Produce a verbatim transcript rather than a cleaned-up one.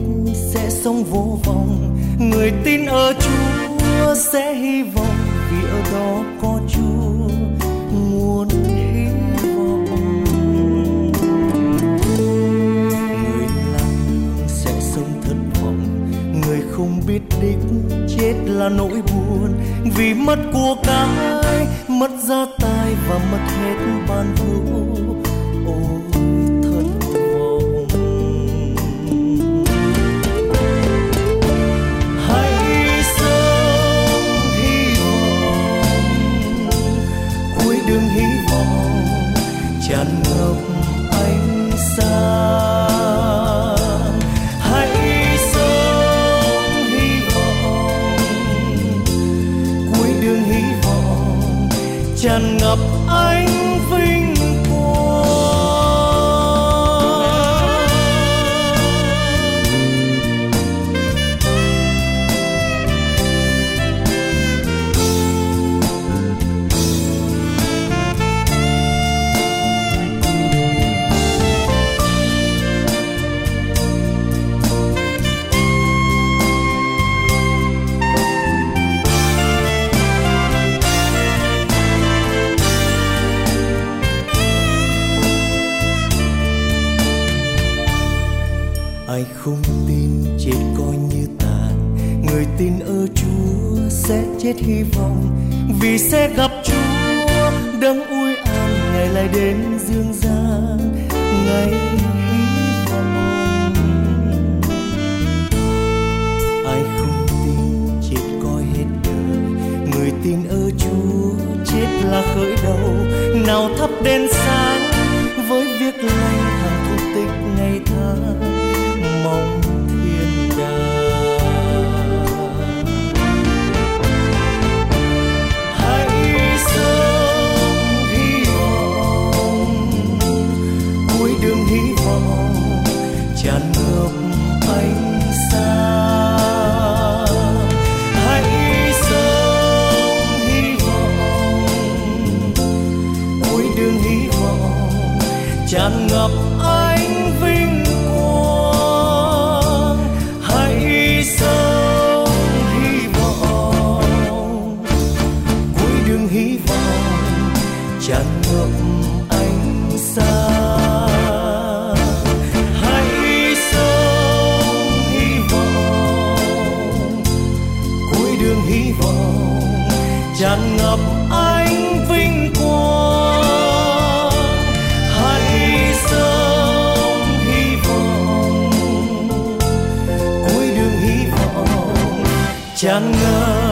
sẽ sống vô vọng. Người tin ở Chúa sẽ hy vọng, vì ở đó có Chúa nguồn hy vọng. Người lặng sẽ sống thất vọng, người không biết đích chết là nỗi buồn, vì mất của cái, mất gia tài và mất hết ban hữu. Ôi thất vọng. Hãy sống hy vọng, cuối đường hy vọng tràn ngập ánh sáng. Hãy sống hy vọng, cuối đường hy vọng tràn ngập ánh vinh quang. Ai không tin chết coi như tàn, người tin ở Chúa sẽ chết hy vọng, vì sẽ gặp Chúa đấng ui an, ngày lại đến dương gian ngày hy vọng. Ai không tin chết coi hết đời, người tin ở Chúa chết là khởi đầu, nào thắp đèn sáng với việc lành hàng thủ tích ngày tháng mong thiên đàng. Hãy sống hy vọng, cuối đường hy vọng tràn ngập ánh sáng. Hãy sống hy vọng, cuối đường hy vọng tràn ngập ánh vinh quang. Hãy sống hy vọng, cuối đường hy vọng tràn ngập ánh sáng. Hãy sống hy vọng, cuối đường hy vọng tràn ngập ánh vinh quang. Hãy sống hy vọng, cuối đường hy vọng tràn ngập